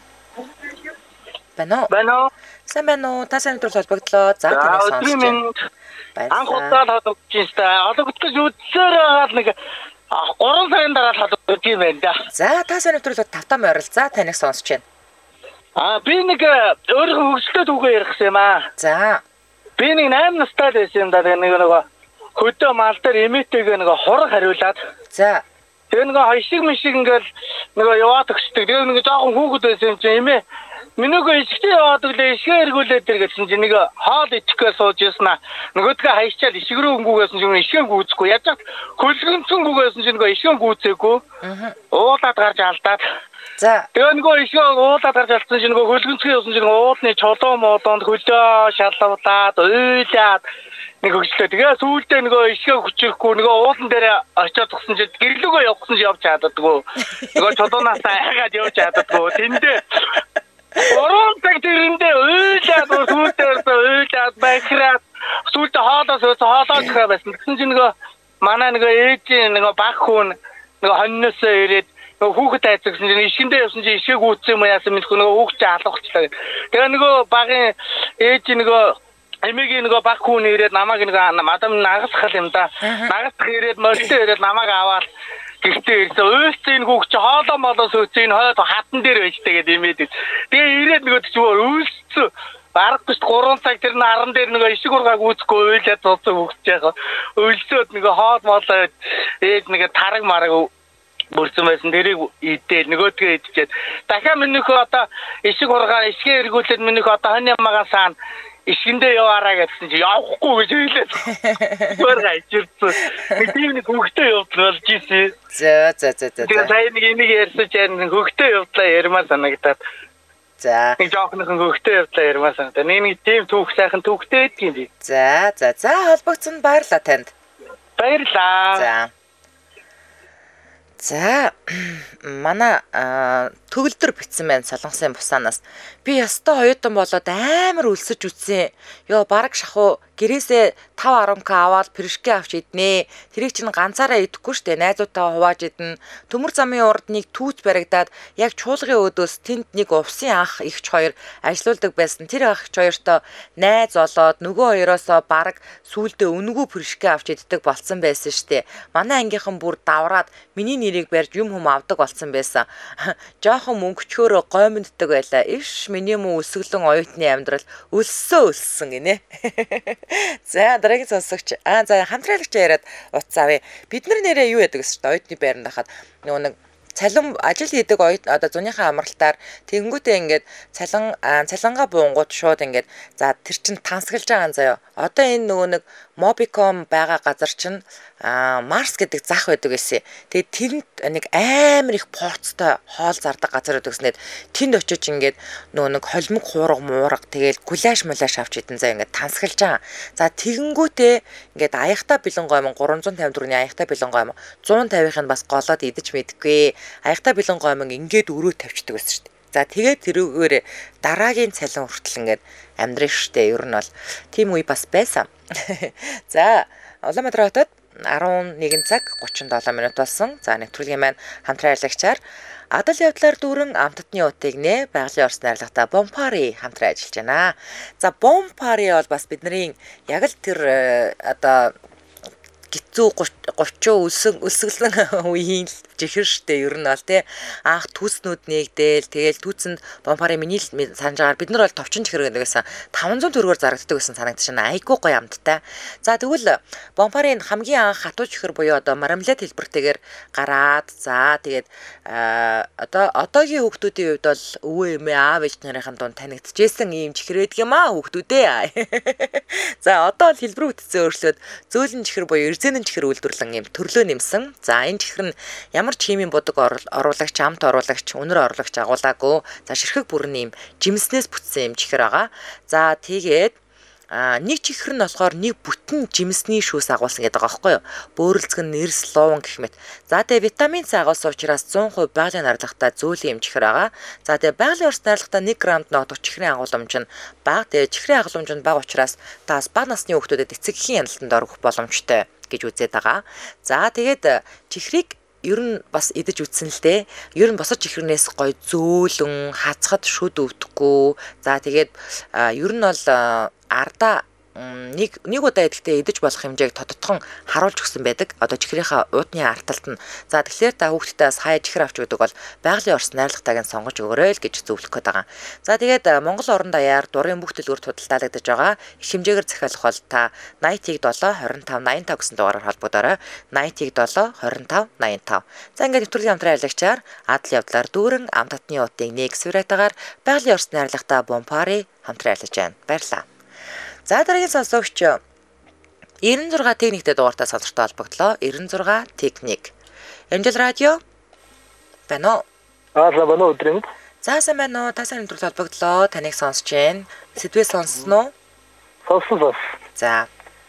Бано. Бано. Сайн байна уу? Та сайн өдрөөр холбогдлоо. За таныг сонсож байна. Анх удаа холбогдож байна. Холбогдож үзсээр хаал нэг гурван сарын дараа холбогдож юм байна да. За та сайн өдрөөр тавтам ойролцоо таныг сонсож байна. Аа би нэг өөрийнхөө хөгжөлтөд үгээ ярих юм аа. За. Би нэг eight настай байсан юм да. Нэг нэг хөдөө мал дээр эмээтэйгээ нэг хураг хариулаад. За. Тэгээ нэг хойшиг мишиг ингээл нэг яваад өгчдөг. Тэгээ нэг жоохон хүүхэд байсан юм чи эмээ минийгөө ишгтээ яваад өглөө ишгээ эргүүлээд тэр гэсэн чинь нэг хоол идэхгээ сууж яснаа. Нөгөөдгөө хайчаад ишг рүү өнгүүгээсэн чинь ишгээ гүйцэхгүй. Яаж ч хөлгөнцөн гүйгээсэн чинь нөгөө ишгээ гүйцээгүй. Уулаад гарч алдаад. За. Тэгээ нөгөө ишгээ уулаад гарч алдсан чинь нөгөө хөлгөнцгөө явсан чинь уулны чулуу модонд хөлөө шалавлаад уйлаад нэг өгчлөө. Тэгээ сүүлдээ нөгөө ишгээ хүчрэхгүй нөгөө уулан дээр очиод тгсэн чинь гэрлүүгөө явахсан чинь явж чаддаггүй. Нөгөө чулуунаас хайгаад явж чаддаггүй. Тэндээ орон цаг тэрэндээ уйлаад сүүлдээ уйлаад бахраад сүүлдээ хоолоос хоолоос хаа байсан. Тэгсэн чинь нөгөө манай нөгөө ээж нөгөө баг хүн нөгөө хонноос ирээд нөгөө хүүхэд айцсан чинь ишгэндээ явсан чинь ишгээг үүцсэн юм яасан мэдгүй нөгөө хүүхдээ алгахчлаа. Тэгээ нөгөө багын ээж нөгөө эмээгийн нөгөө баг хүн ирээд намайг нөгөө мадам нагасгах юм да. Нагасгах ирээд мөртөө ирээд намайг аваад гэртээ ирсэн. Уйлцын хүүхд чи хоолоо молоос үцэн хойд хатан дээр байжтэй гэдэг имээд. Тэгээ ирээд нөгөө чимээр уйлцсэн. Барахгүй гурван цаг тэр наран дээр нөгөө ишиг ургааг үүсэхгүй уйлаад цуцсан хүүхд яах. Уйлсоод нөгөө хоол молоо ээж нөгөө тараг мараг бүрсэн байсан. Тэрийг идэл нөгөөдгөө идчихэд дахиад минийхөө одоо ишиг ургаа ишгээ эргүүлээд минийхөө одоо хань ямаага саана ишгэндээ яваараа гэсэн чи явахгүй гэж хэлээд. Өөр гайчирсан. Нэг тийм нэг хөвгтөө явуулж ийсэн. За за за за. Тэгээ сайн нэг энийг ярьсан чинь хөвгтөө явуулаа ярмаар санагдаад. За. Нэг жоохныхон хөвгтэй явдлаа ярмаа санагдаа. Нэг нэг тийм түүх сайхан түүхтэй байдгийн би. За, за, за холбогдсон баярлалаа танд. Баярлаа. За. За манай төгөлдөр битсэн байна Солонгосын бусаанаас. Би ястаа оюутан болоод амар өлсөж үтсэн. Йоо бараг шахуу гэрээсээ five ten к аваад пиршгэ авч иднэ. Тэрийг чинь ганцаараа идэхгүй штэ. Найзуудтайгаа хувааж идэн. Төмөр замын урд нэг түүц баригдаад яг чуулгын өдөөс тэнд нэг увсын ах ихч хоёр ажиллаулдаг байсан. Тэр ах ихч хоёртой найз олоод нөгөө хоёроосоо бараг сүулдэ өнгөө пиршгэ авч иддэг болцсон байсан штэ. Манай ангийнхан бүр давраад миний нэрийг барьж юм хүм авдаг болцсон байсан. Жохон мөнгөчөөрөө гоймонддаг байлаа. Иш миний муу өсөглөн оюутны амьдрал өлсөө өлссөн гинэ. За дараагийн сонсогч аа за хамтраалагч яриад утсаавэ. Бид нар нэрээ юу яадаг гэсэн чинь оюутны байранд хахад нөгөө нэг цалин ажил хийдэг оюут одоо зуныхаа амралтаар тэгэнгүүтээ ингээд цалин цалингаа буунгууд шууд ингээд за тэр чин тансаглаж байгаа заяа. Одоо энэ нөгөө нэг Mobicom байгаа газар чинь Марс гэдэг зах байдаг гэсэн. Тэгээд тэнд нэг амар их порцтой хоол зардаг газар байдаг гэснээр тэнд очиж ингээд нөгөө нэг холимог хуурга муурга тэгээд гуляш муляш авч идэн заа ингээд тансаглаж байгаа. За тэгэнгүүтээ ингээд аяхта бэлэн гоймон three fifty төгрөгийн аяхта бэлэн гоймон one fifty-ыг бас голоод идэж мэдгүй. Аяхта бэлэн гоймон ингээд өрөө тавьчихдаг байсан шүү дээ. За тэгээд тэрүүгээр дараагийн цалин хүртэл ингээд амьдрэх штэ. Ер нь бол тийм үе бас байсан. За Улаанбаатар хотод eleven цаг thirty-seven минут болсон. За нэвтрүүлгийн маань хамтран ажиллагчаар Адал явдлаар дүүрэн амтдны утыг нэ байгалийн орс найрлагатай Бомпари хамтран ажиллаж байна. За Бомпари бол бас бидний яг л тэр одоо гизүү thirty өлсөн өлсгөлэн үеийн жихэр штэ ер нь бол тий анх түүснүүд нэгдээл тэгэл түүцэнд Бомпари миний санаж байгаа бид нар бол товчин чихэр гэдэгсэн five hundred төгрөгөөр зарагддаг гэсэн санагдаж байна. Айгуу гоё амттай. За тэгвэл Бомпарын хамгийн анх хатуу чихэр буюу одоо мармелад хэлбэртэйгээр гараад за тэгээд одоо одоогийн хүүхдүүдийн хувьд бол өвөө эмээ аав ээж нарын дунд танигдчихсэн ийм чихэр байдаг юм аа хүүхдүүдээ. За одоо бол хэлбэр бүтцээ өөрчлөөд зөөлөн чихэр буюу зэнэн чихэр үйлдвэрлэн юм төрлөө нэмсэн. За энэ чихэр нь ямар ч химийн будаг оруулагч, амт оруулагч, үнэр оруулагч агуулаагүй. За ширхэг бүрэн юм жимснээс бүтсэн юм чихэр байгаа. За тэгээд а нэг чихэр нь болохоор нэг бүтэн жимсний шүүс агуулсан гэдэг байгаа байхгүй юу? Бөөрөлцгөн нэрс луун гэх мэт. За тэгээ витамин С агуулсан учраас one hundred percent байгалийн нарлагтай зөөлөн юм чихэр байгаа. За тэгээ байгалийн орс нарлагтай one грамд ногдох чихрийн агуулмж нь бага. Тэгээ чихрийн агуулмж нь бага учраас таас бага насны хүүхдүүдэд эцэгхийн яналтанд орох боломжтой гэж үзээд байгаа. За тэгээд чихрийг ер нь бас идэж үтсэн л дээ. Ер нь босож чихрнээс гой зөөлөн, хацхад шүд өвдөхгүй. За тэгээд ер нь бол ардаа нэг нэг удаа идэхдээ идэж болох хэмжээг тодтогхон харуулж өгсөн байдаг. Одоо чихрийнхаа уудны арталт нь. За тэгэхээр та хүүхдүүдээс хаяа чихэр авч өгдөг бол байгалийн орс найрлагатайг нь сонгож өгөөрэй л гэж зөвлөх гээд байгаа. За тэгээд Монгол орон даяар дурын бүх дэлгүүр худалдаалагдаж байгаа. Их хэмжээгээр захиалах бол та ninety seven twenty-five ninety-five гэсэн дугаараар холбогдоорой. ninety seven twenty-five ninety-five. За ингээд нэвтрүүлгийн хамтран ажиллагчаар адал явдлаар дүүрэн амтатны утыг нэг сүрэтагаар байгалийн орс найрлагатай Бомпари хамтран ажиллаж байна. Баярлалаа. За дараагийн сонсогч ninety-six техниктэй дугаартай сонсогчтой холбогдлоо. ninety-six техник. Амжил радио. Бано. Аа бано өдрийн. За сайн байна уу? Та сайн нэвтрүүлэг холбогдлоо. Таныг сонсож байна. Сэдвээ сонссноо? Сонсон. За.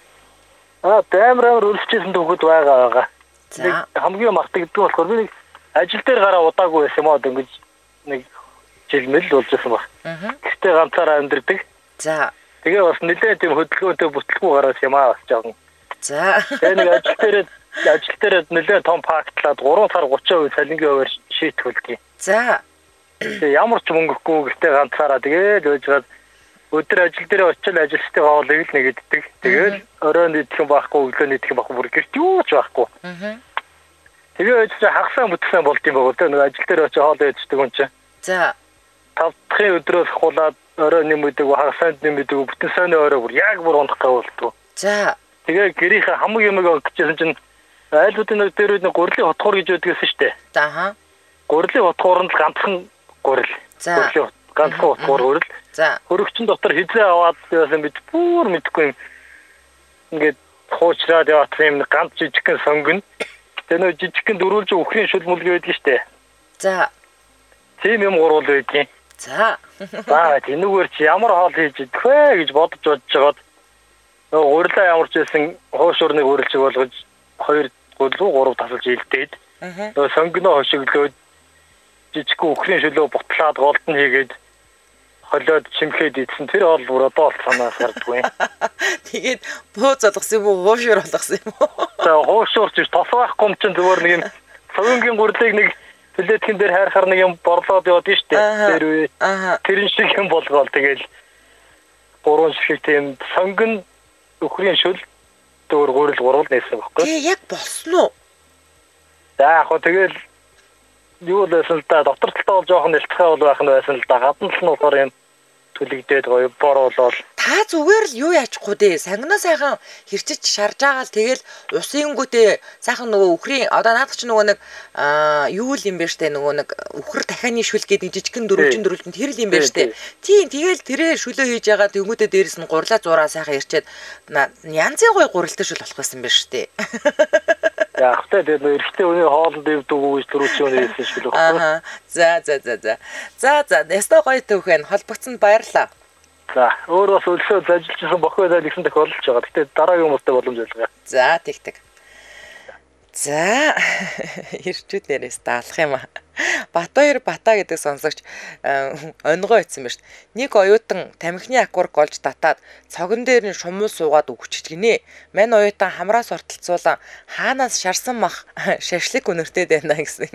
Аа даймраар үлсчихсэн түүхэд байгаа байгаа. За хамгийн мартагддаг болохоор би нэг ажил дээр гараа удаагүй байсан юм аа ингэж нэг жил мэл болж байсан баг. Аа. Гэхдээ ганцаараа амьдэрдэг. За тэгээ бас нэлээд тийм хөдөлгөөнтэй бүтлгүй гараас юм аа бас жоохон. За. Тэгээ нэг ажил дээр ажил дээр нэлээд том пактлаад three сар thirty percent салингийн хуваар шийтгүүлдэг. За. Тэгээ ямар ч мөнгөгүй гэхдээ ганцаараа тэгээд өжгаад өдөр ажил дээр очил ажилчтай хоолыг л нэг иддэг. Тэгээд оройн идэх юм байхгүй, өглөө идэх юм байхгүй бүр гэрч юу ч байхгүй. Аа. Тэгээ өж хагасаа бүтсэн болд юм байна. Нэг ажил дээр очиж хоол иддэг юм чи. За. Тавдахын өдрөөс хулаад орой нэмэдэг, хагасанд нэмэдэг, бүтэн сайны орой бүр яг бүр унтах гавуулдаг. За. Тэгээ гэрийнхээ хамаг юмыг өгчээсэн чинь айлуудын дээр нэг гурилын хотхоор гэж яддагсэн шүү дээ. За хаа. Гурилын хотхоор нь ганцхан гурил. За. Ганцхан хотхоор гурил. За. Хөрөгчин дотор хизээ аваад яасан бид бүр мэдхгүй юм. Ингээд хуучраад яваасан юм ганц жижигхэн сонгоно. Тэгээ нөө жижигхэн дөрүүлж өхрийн шүл мүлгээ байдаг шүү дээ. За. Тийм юм гурвал байдгийн. За. За тэнүүгээр чи ямар хоол хийж идэх вэ гэж бодож бодож жагаад нөгөө урилаа ямарч байсан хуушуурныг урилж болгож хоёр гол гурав тасалж илдээд нөгөө сонгино хошиглоод жижиг үхрийн шөлөө бутлаад голдон хийгээд холиод чимхээд идсэн тэр хоол бүр одоо бол санаас гардгүй. Тэгээд бууз болгосон юм уу хуушуур болгосон юм уу? За хуушуурч тос байхгүй юм чинь зүгээр нэг юм цогонгийн гурлыг нэг плеткин дээр хайрхаар нэг юм борлоод яваад нь штэ. Тэр үе. Тэрэн шиг юм болгоол тэгэл гурван шиг тийм сонгон үхрийн шөл дөр гурил гурвал нээсэн байхгүй. Тэг яг болсон уу? За яг хөө тэгэл юу л байсан л да доктор талтаа бол жоохон нэлтхээ бол байх нь байсан л да гадна л нь болохоор юм түлэгдээд гоё боруулаад та зүгээр л юу яачхгүй дээ сангинаа сайхан хэрчиж шарж байгаа л тэгэл усынгүүтээ сайхан нөгөө үхрийн одоо наадах чи нөгөө нэг юу л юм бэ штэ нөгөө нэг үхэр дахианы шүл гэдэг жижигхэн дөрвөлжин дөрвөлжин тэр л юм бэ штэ тийм тэгэл тэрээ шүлөө хийж байгаа тэнгүүтээ дээрэс нь гурлаа зураа сайхан ирчээд янзын гоё гурилтай шүл болох байсан байна штэ яг тэ тэр эрэгтэй хүний хоолнд дэвдэг үгүй төрүүчийн хэлсэн шүл байхгүй. Аа за за за за за за яста гоё түүхэн холбогцсон баярлаа. За өөрөө бас өлсөө ажиллажсэн бохойдаа нэгэн дэх болж байгаа. Гэтэ дараагийн хүмүүстэй боломж олгоо. За тэгтэг. За ирчүүд нэрээс даалах юм аа. Батбаяр бата гэдэг сонсогч онгоо ицсэн байна шүү дээ. Нэг оюутан тамхины акварк олж татаад цогон дээр нь шумуу суугаад өгчөж гинэ. Мань оюутан хамраас ортолцуулан хаанаас шарсан мах шашлык өнөртэй байна гэсэн.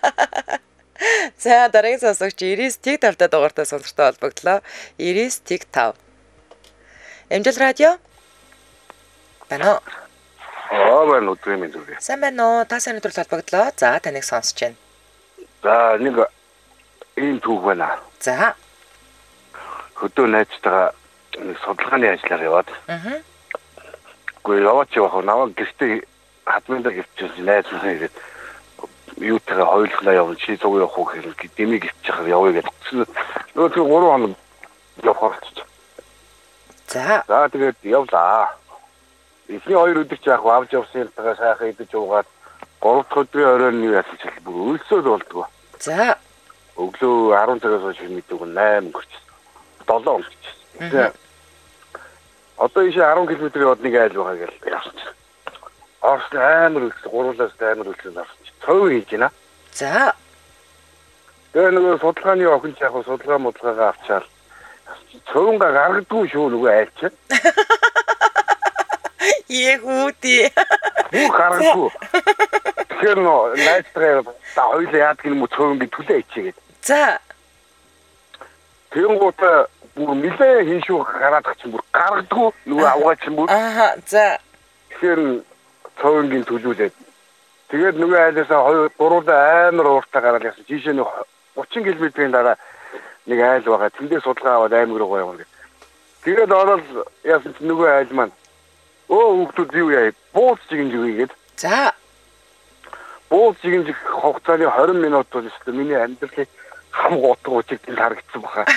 За дараагийн сонсогч Ирис Тэг тавтай дугаартай сонсогчтой холбогдлоо. Ирис Тэг тав. Эмжил радио. Бано. Аа байна уу тийм үү. Сайн байна уу? Та сайн өдрөл холбогдлоо. За таныг сонсож байна. За нэг ийм түүх байна. За. Хөдөө найзтайгаа нэг судалгааны ажиллаар яваад. Аа. Гэхдээ яваач явах наваа гэртээ хадмын дээр гэрчсэн найз хүн ирээд юутайгаа хойлохлаа явна чи зүг явах уу гэх дэмиг гисчих явъя гэж. Нөгөө тэр гурван хоног явах болчих. За. За тэгээд явлаа. Эхний хоёр өдөр ч яг авч явсан юмтайгаа сайхан идэж уугаад гурав дахь өдрийн оройн юу яасан ч бүр өлсөд болдгоо. За. Өглөө арван цагаас хойш мэддэг найман гэрч. долоон гэрч. За. Одоо ийш арван км яваад нэг айл байгаа гэл явсан. Орс амар өлс гуруулаас амар өлс авсан. Цов хийж байна. За. Тэгээ нөгөө судалгааны охин яг судалгаа модлагаа авчаал. Цовнга гаргадгүй шүү нөгөө айлч. Ехүүти. Юу гаргадгүй. Тэгэхээр нөө найзтраа та хоёлаа яадаг юм уу цовнгийн төлөө ичээгээд. За. Тэнгуут бүр нилээ хин шүү гараадах чинь бүр гаргадгүй нөгөө авгаач юм бүр. Аа за. Тэгэхээр цовнгийн төлүүлээд тэгээд нөгөө айлаасаа хоёр гуруулаа амар ууртаа гараад яасан. Жишээ нь гучин км-ийн дараа нэг айл байгаа. Тэндээ судалгаа аваад аймаг руу явна гэх. Тэгээд орол яасан чи нөгөө айл маань өө хүүхдүүд юу яа бууз чигэн жигээд. За. Бууз чигэн жиг хугацааны двадцать минут бол өстө миний амьдралыг хам утга учигдэл харагдсан баха.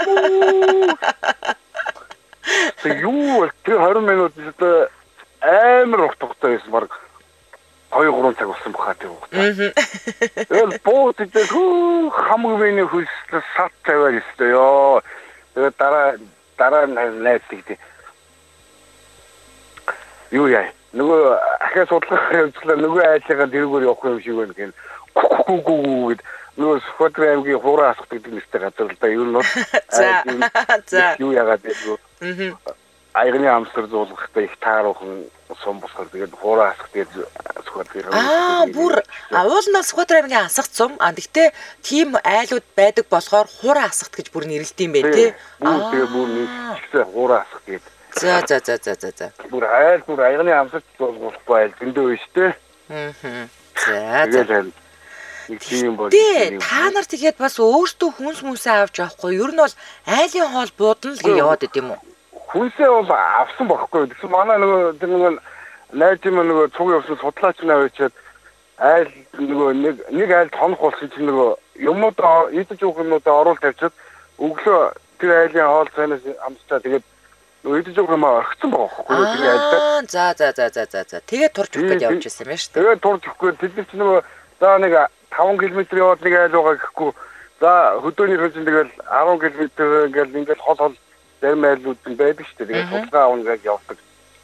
Тэг юу тэр двадцать минут өстө амар утгатай байсан баг хоёр гурван цаг болсон баха тэр хугацаа. Тэгэл бууз идэх хөө хамгийн хөлс сат тавиад өстө ёо. Тэгээд дараа дараа найз тэгтээ юу яа нөгөө ахаа судлахаар явуулаа нөгөө айлгаа дэргүүр явах юм шиг байна гэн гүү гүү гэд нөгөө Скотланд аймгийн хуурай асах гэдэг нэртэй газар л да ер нь бол за юу яагаад гэдэг аягны амсар зуулгахтай их тааруухан сум босгол тэгээд хуурай асах тэгээд Скотланд аа бүр уулнаас Скотланд аймгийн асах цум а тэгтээ тийм айлууд байдаг болохоор хуурай асахт гэж бүр нэрлэдэм бэ тий аа тэгээд бүр нэгсээ хуурай асах гэдэг. За за за за за за. Бүр айл бүр аягны амсарт болохгүй айл зөндөө биш те. Аа. За за. Тийм бол. Тэ та нар тэгээд бас өөртөө хүнс мүнсээ авч явахгүй. Ер нь бол айлын хоол буудна л гэж яваад идэм үү? Хүнсээ бол авсан байхгүй. Тэгсэн манай нөгөө тэр нөгөө найз юм нөгөө цуг явсан судлаач наа очиад айл нөгөө нэг нэг айл тонох болсон чинь нөгөө юмуд идэж уух юмудаа оруул тавьчихад өглөө тэр айлын хоол цайнаас амсчаа тэгээд Өйдөж байгаа юм орхисон байгаа байхгүй юу тэгээ айлтай. За за за за за за. Тэгээд турж өгөх гэж явж байсан юм байна шүү дээ. Тэгээд турж өгөхгүй тэд чинь нөгөө за нэг таван км яваад нэг айл байгаа гэхгүй За хөдөөний хөлжин тэгэл арван км ингээл ингээл хол хол зарим айлууд нь байдаг шүү дээ. Тэгээд судалгаа авна гэж явдаг.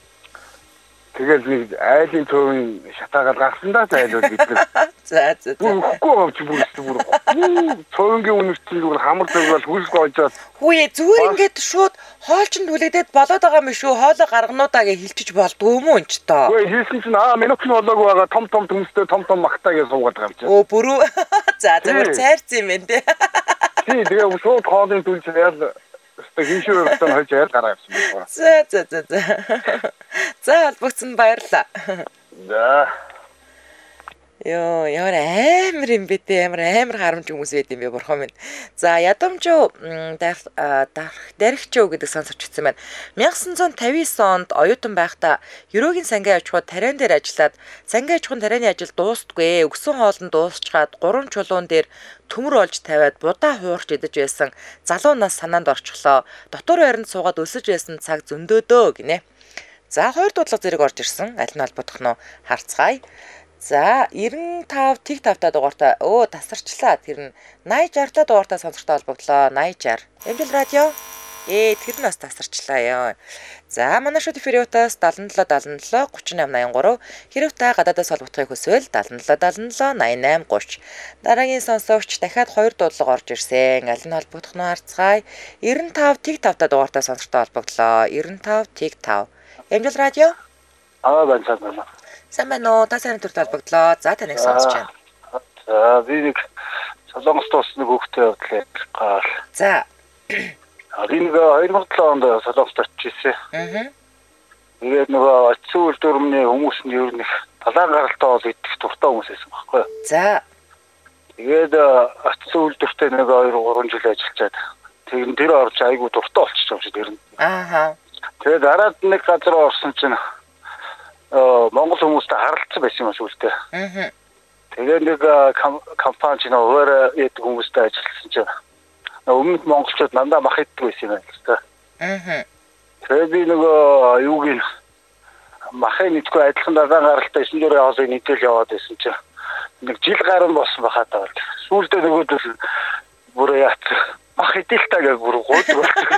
Тэгэл нэг айлын цөөвийн шатаагаар гарсан да айлууд бид нар. За за за. Үгүй авч бүрсэн бүр. Цөөвийн үнэрт зүгээр хамар зөгвөл хүйс гоожоод. Хүүе зүгээр ингээд шууд хоолчнд хүлээдээд болоод байгаа юм шүү. Хоолоо гаргануудаа гэж хэлчих болдгоо юм уу энэ ч тоо. Үгүй хийсэн чинь аа минут нь болоогүй байгаа том том төмөстэй том том махтаа гэж суугаад байгаа юм чинь. Оо бүрүү. За зүгээр цайрсан юм байна те. Тий тэгээ шууд хоолын түлж яал хиншүүрээс нь хойж яал гараа явсан байна. За за за за. За албагцсан баярлаа. За. Йоо, ямар амар юм бэ те, ямар амар харамж хүмүүс байд юм бэ бурхан минь. За, ядамжуу дарх дархчөө гэдэг сонсогч ирсэн байна. нямаа девятьсот пятьдесят онд оюутан байхдаа Ерөөгийн сангийн аж ахуйд тариан дээр ажиллаад сангийн аж ахуйн тарианы ажил дуустгүй. Өгсөн хоолн дуусчгаад гурван чулуун дээр төмөр олж тавиад будаа хуурч идэж байсан залуу нас санаанд орчихлоо. Дотор байранд суугаад өсөж байсан цаг зөндөөдөө гинэ. За, хоёр дуудлага зэрэг орж ирсэн. Аль нь холбогдох нь харцгаая. За девяносто пять тэг тавтай дугаартай өө тасарчлаа. Тэр нь найман шестьдесят дугаартай сонсогчтой холбогдлоо. найман шестьдесят. Эмчил радио. Ээ тэр нь бас тасарчлаа ёо. За манай шууд эфириутаас seven seven seven seven thirty-eight eighty-three хэрэг та гадаадаас холбогдохыг хүсвэл seven seven seven seven eighty-eight thirty. Дараагийн сонсогч дахиад хоёр дуудлага орж ирсэн. Аль нь холбогдох нь харцгаая. девяносто пять тэг тавтай дугаартай сонсогчтой холбогдлоо. девяносто пять тэг five. Эмчил радио. Аа байна байна. Сайн байна уу? Та сайн төрөд холбогдлоо. За таныг сонсож байна. За би нэг Солонгост ус нэг хөвгтэй явдлаа гал. За. Би нэг two thousand seven онд Солонгост очижсэн. Аа. Тэгээд нөгөө очсон үйлдвэрмний хүмүүс нь ер нь талаан гаралтай бол идэх дуртай хүмүүс байсан байхгүй юу? За. Тэгээд очсон үйлдвэртэй нэг two three жил ажиллаад тэр тэр орж айгу дуртай болчихсон юм шиг тэр нь. Ааха. Тэгээд дараад нэг газар орсон чинь Монгол хүмүүстэй харилцсан байсан юм сүултээ. Аа. Тэгээд нэг компани чинь өөр яд хүмүүстэй ажилласан чинь өмнөд монголчууд дандаа мах иддэг байсан юм байна л та. Аа. Тэгээд би нөгөө юуг нь махын идэггүй адилхан дагаан гаралтай эсэн дөрөө хоолыг нэгдэл яваад байсан чинь нэг жил гарan болсон бахаа таа. Сүүлдээ нөгөөдөл бүр яат мах идэлтэй гэж бүр гууд болсон.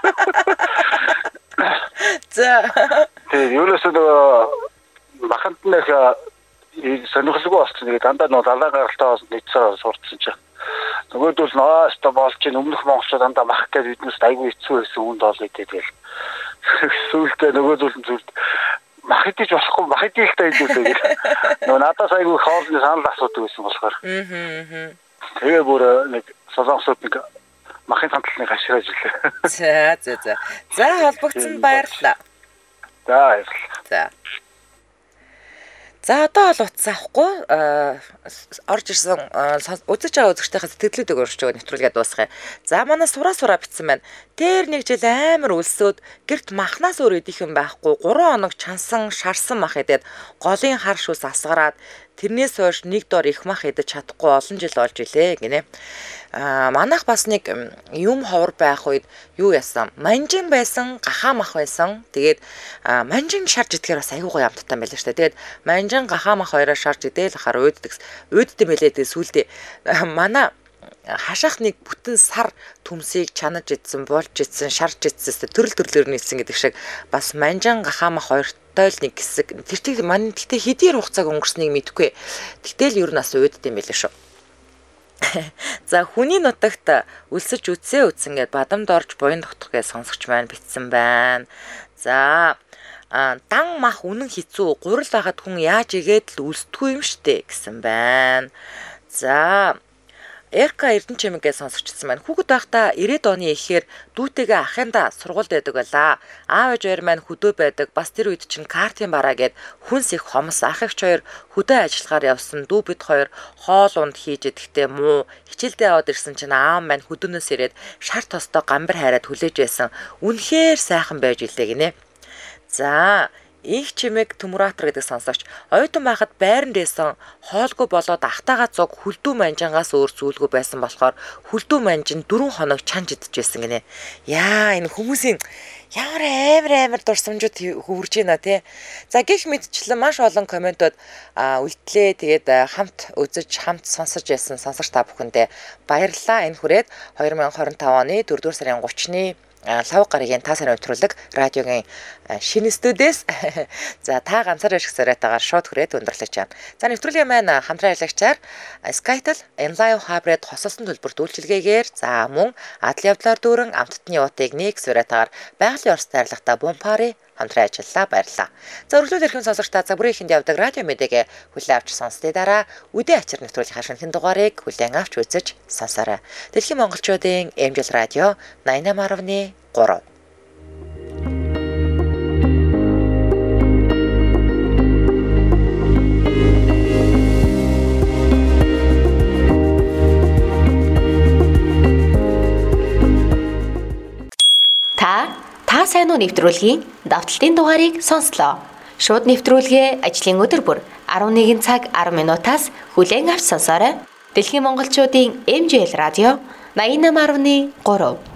За. Тэгээд юулаас нөгөө маханд нэг сонирхолгүй болсон. Тэгээд дандаа нөгөө далаа гаралтай болсон нэгцээ сурцсан чинь. Нөгөөдөл нөө өстө болж чинь өмнөх монголчууд дандаа мах гэж биднээс айгүй хэцүү байсан хүнд ол идээд тэгэл. Сүүлдээ нөгөөдөл зүйл мах идэж болохгүй мах идэлтэй идүүлээ гэх. Нөгөө надаас айгүй хоолны санал асуудаг байсан болохоор. Аа. Тэгээ бүр нэг солонгосууд нэг махын хамтлагны гашрааж илээ. За за за. За холбогдсон баярлалаа. За баярлалаа. За. За одоо бол утас авахгүй орж ирсэн үзэж байгаа үзэгчтэйхээ сэтгэлүүдийг өргөж байгаа нэвтрүүлгээ дуусгая. За манай сураа сураа битсэн байна. Тэр нэг жил амар өлсөөд гэрт махнаас өөр идэх юм байхгүй. гурван хоног чансан шарсан мах идээд голын хар шүүс асгараад тэрнээс хойш нэг дор их мах идэж чадахгүй олон жил болж илээ гинэ. Аа манайх бас нэг юм ховор байх үед юу яасан? Манжин байсан, гахаа мах байсан. Тэгээд манжин шарж идэхээр бас айгуугаа ямттай байлаа шүү дээ. Тэгээд манжин гахаа мах хоёроо шарж идээл хахаар уйддаг. Уйддаг мэлээ тэгээд сүулдэ манай хашаах нэг бүтэн сар төмсийг чанаж идсэн, болж идсэн, шарж идсэн, төрөл төрлөөр нийлсэн гэдэг шиг бас манжин гахаа мах хоёртой л нэг хэсэг. Тэр тийм манай гэхдээ хэдийн хугацааг өнгөрснийг мэдэхгүй. Тэгтэл ер нь бас уйддаг юм байлаа шүү. За хүний нутагт өлсөж үтсээ үтсэн гэд бадамд орж буян тогтох гэж сонсогч маань битсэн байна. За дан мах үнэн хэцүү гурил байхад хүн яаж игээд л үлсдэггүй юм штэ гэсэн байна. За Эрка Эрдэнэчмэг гэж сонсогчсон байна. Хүүхэд байхдаа ирээдүйн оны ихээр дүүтэйгээ ахындаа сургуульд байдаг байлаа. Аав ээж хоёр маань хөдөө байдаг. Бас тэр үед чинь картын бараа гээд хүнс их хомс ах эгч хоёр хөдөө ажиллахаар явсан. Дүү бид хоёр хоол унд хийж идэхдээ муу хичээлдээ яваад ирсэн чинь аав маань хөдөөнөөс ирээд шар тостой гамбар хайраад хүлээж байсан. Үнэхээр сайхан байж илээ гинэ. За Инх чимэг Төмүратор гэдэг сонсогч оюутан байхад байран дээсэн хоолгүй болоод ахтагаа цуг хүлдүү манжингаас өөр зүйлгүй байсан болохоор хүлдүү манжин дөрвөн хоног чанж идчихсэн гинэ. Яа энэ хүмүүсийн ямар амар амар дурсамжууд хөвөрж байна те. За гих мэдчлэн маш олон комментод үлдлээ. Тэгээд хамт үзэж хамт сонсож байсан сонсогч та бүхэндээ баярлалаа. Энэ хүрээд two thousand twenty-five оны дөрөвдүгээр сарын thirty-ны лав гарагийн та сарын өдрөлөг радиогийн шинэ студиэс за та ганцаар ашиг сариатаагаар шууд хүрээд өндөрлөж байна. За нэвтрүүлгийн маань хамтран ажиллагчаар Skytel Enlive Hybrid хосолсон төлбөрт үйлчилгээгээр за мөн адал явдлаар дүүрэн амттны утыг нэг сариатаагаар байгалийн орс дайрлагтай Бумпари хамтран ажиллалаа баярлалаа. За өргөлөөл эрхэм сонсогч та бүрийн ихэнд явдаг радио мэдээг хүлээн авч сонсдээ дараа үдээ ачаар нэвтрүүлгийн шинэхэн дугаарыг хүлээн авч үзэж сонсоорой. Дэлхийн монголчуудын Эмжил радио ninety-eight point three. Та та сайн уу нэвтрүүлгийн давталтын дугаарыг сонслоо. Шууд нэвтрүүлгээ ажлын өдөр бүр eleven цаг ten минутаас хүлээн авч сонсоорой. Дэлхийн монголчуудын эм жи эл радио ninety-eight point three.